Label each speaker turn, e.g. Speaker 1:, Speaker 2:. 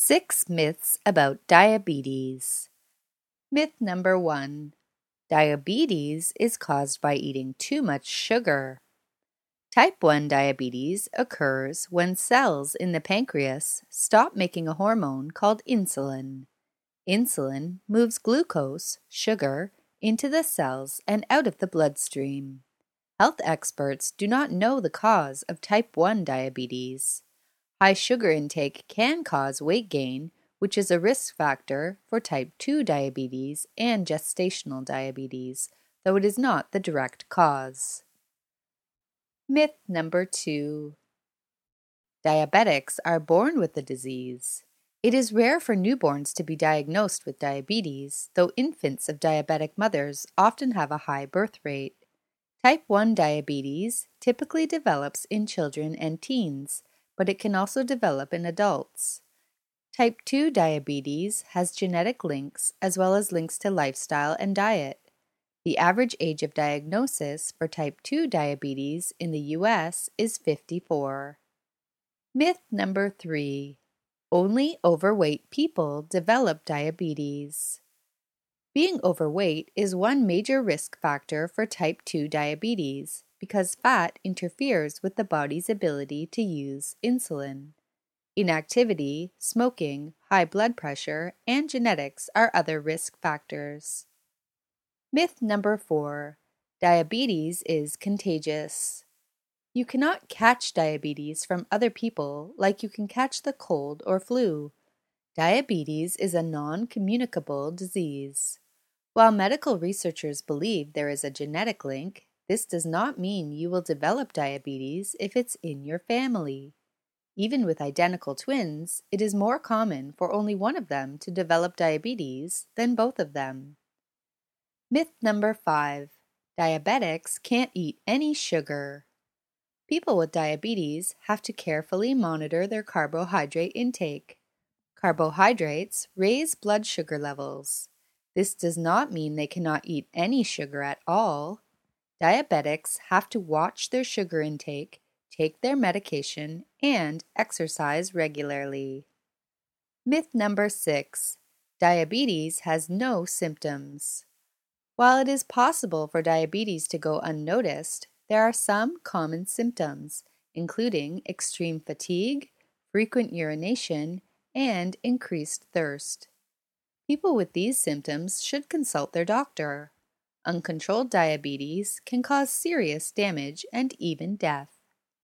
Speaker 1: 6 myths about diabetes. Myth number 1. Diabetes is caused by eating too much sugar. Type 1 diabetes occurs when cells in the pancreas stop making a hormone called insulin. Insulin moves glucose, sugar, into the cells and out of the bloodstream. Health experts do not know the cause of type 1 diabetes. High sugar intake can cause weight gain, which is a risk factor for type 2 diabetes and gestational diabetes, though it is not the direct cause. Myth number 2. Diabetics are born with the disease. It is rare for newborns to be diagnosed with diabetes, though infants of diabetic mothers often have a high birth rate. Type 1 diabetes typically develops in children and teens, but it can also develop in adults. Type 2 diabetes has genetic links as well as links to lifestyle and diet. The average age of diagnosis for type 2 diabetes in the U.S. is 54. Myth number 3. Only overweight people develop diabetes. Being overweight is one major risk factor for type 2 diabetes because fat interferes with the body's ability to use insulin. Inactivity, smoking, high blood pressure, and genetics are other risk factors. Myth number 4. Diabetes is contagious. You cannot catch diabetes from other people like you can catch the cold or flu. Diabetes is a non-communicable disease. While medical researchers believe there is a genetic link, this does not mean you will develop diabetes if it's in your family. Even with identical twins, it is more common for only one of them to develop diabetes than both of them. Myth number 5. Diabetics can't eat any sugar. People with diabetes have to carefully monitor their carbohydrate intake. Carbohydrates raise blood sugar levels. This does not mean they cannot eat any sugar at all. Diabetics have to watch their sugar intake, take their medication, and exercise regularly. Myth number 6. Diabetes has no symptoms. While it is possible for diabetes to go unnoticed, there are some common symptoms, including extreme fatigue, frequent urination, and increased thirst. People with these symptoms should consult their doctor. Uncontrolled diabetes can cause serious damage and even death.